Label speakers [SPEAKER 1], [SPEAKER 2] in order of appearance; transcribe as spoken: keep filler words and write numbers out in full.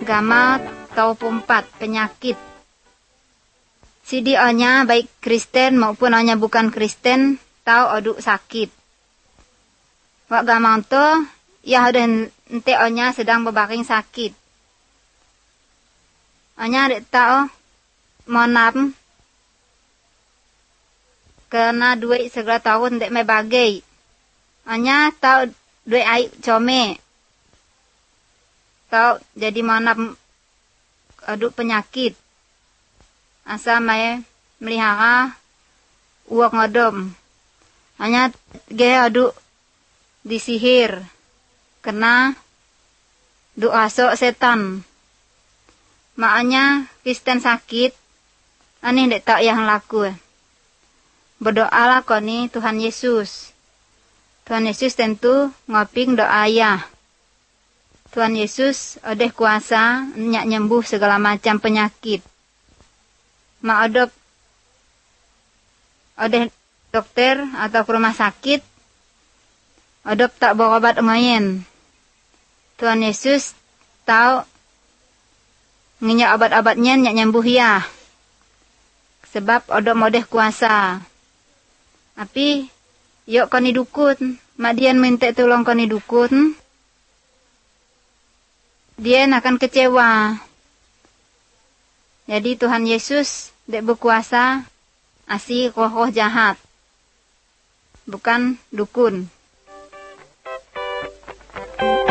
[SPEAKER 1] gama tau pumpat penyakit. Sidi onya baik Kristen maupun onya bukan Kristen tau oduk sakit. Wak gamang to ya udah ente onya sedang bebaking sakit. Onya dek tau monam kena duit segala tahun dek me bagai. Onya tau duit aik come. Tau jadi monam oduk penyakit. Asa mae melihara uak ngodom. Hanya ge aduk disihir. Kena du asok setan. Makanya Kristen sakit. Ani dek tak yang laku. Berdoalah koni Tuhan Yesus. Tuhan Yesus tentu ngoping doa ya. Tuhan Yesus odeh kuasa nyak nyembuh segala macam penyakit. Ma odok odeh dokter atau ke rumah sakit, odok tak bawa obat main. Tuhan Yesus tahu nginyak obat-obatnya nyak nyembuh ya. Sebab odok modeh kuasa. Tapi yuk koni dukun, mak dian minta tolong koni dukun, dia akan kecewa. Jadi Tuhan Yesus dek berkuasa asih roh-roh jahat. Bukan dukun.